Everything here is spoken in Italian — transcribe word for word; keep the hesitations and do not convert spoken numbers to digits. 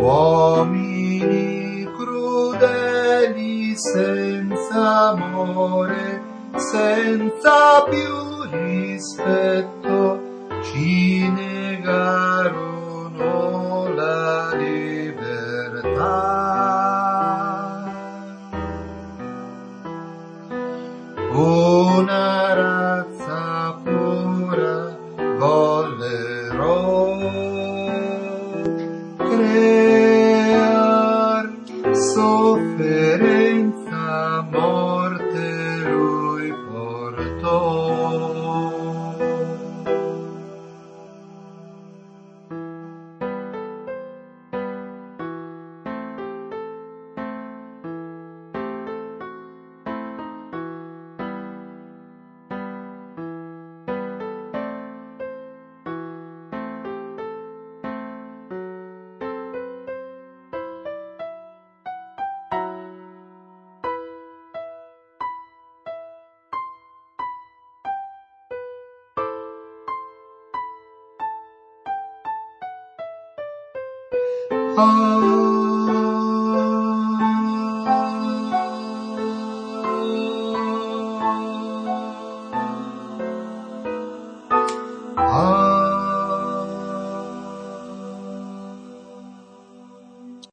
Uomini crudeli senza amore, senza più rispetto, ci negarono la libertà. Una razza pura vollero crear, sofferenza, morte lui portò. Ah